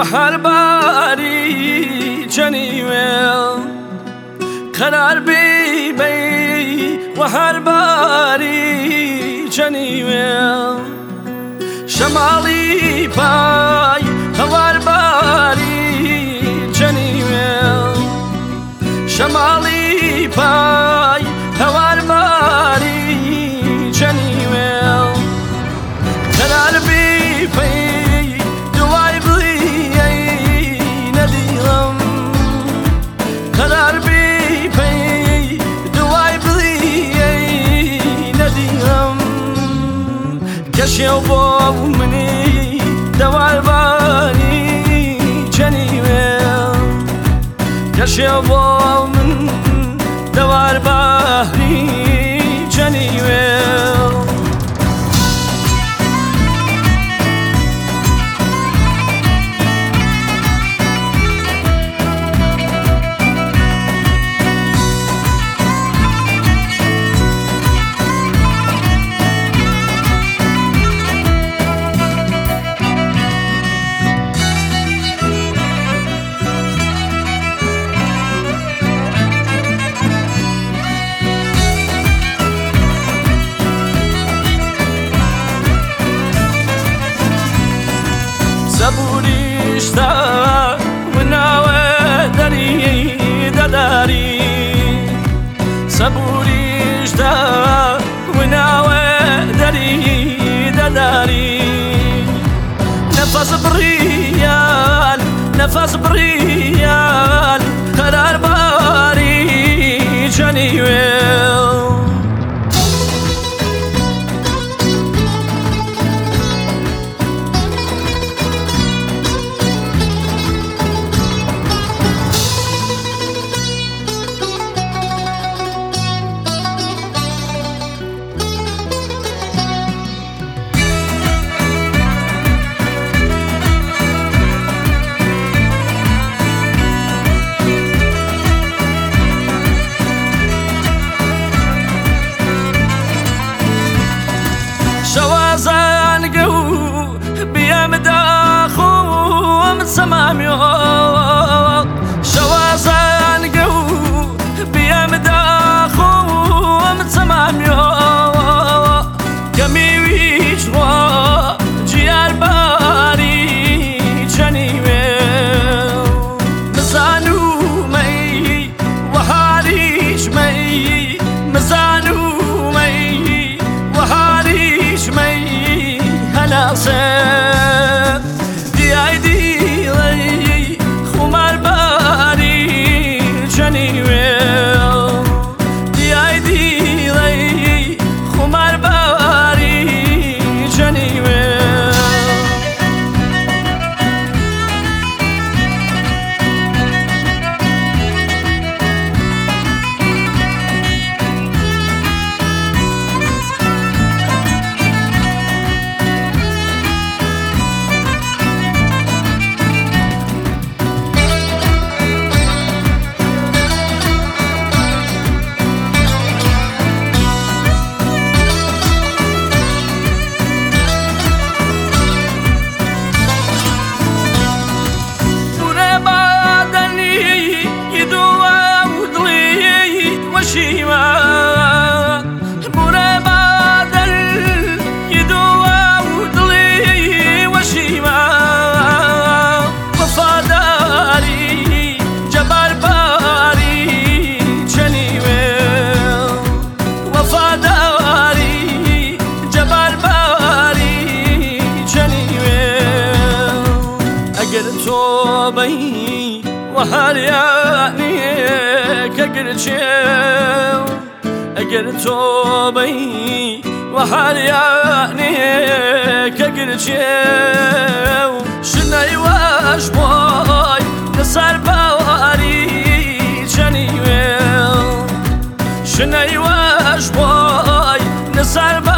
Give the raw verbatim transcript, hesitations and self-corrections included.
وهر باری جنیوێڵ قەرار بیبەی وهر باری جنیوێڵ شەماڵی پای هەوار باری جنیوێڵ شەماڵی پای هەوار باری جنیوێڵ قەرار بیبەی دوای بڵیەی نەدیڵم قەرار بیبەی دوای بڵیەی نەدیڵم کەشێو بۆ منی دەواربانی جەنیوێڵ کەشێو بۆ من دەواربانی جەنیوێڵ سەبوریشتا وناوە دەری دەداری سەبوریشتا وناوە دەری دەداری نەفەس بڕیان نەفەس بڕیان قەرار باری جەنیوێڵ شەوازانگە و بیامداخۆم سەمامیۆ شەوازانگە و بیامداخۆم سەمامیۆ کەمیویش ڕۆ جیارباری جەنیوێڵ مزانومەی وەهاریشمەی مزانومەی وەهاریشمەی هەناسە دیای دیڵەی خومارباری جەنیوێڵ دیای دیڵەی خومارباری جەنیوێڵ تۆبەی وەهاریانەیەکە گرچێو ئەگەر تۆبەی وەهاریانەیەکە گرچێو شنەی واش بۆی لەسەر باواری جەنیوێڵ شنەی واش بۆی لەسەر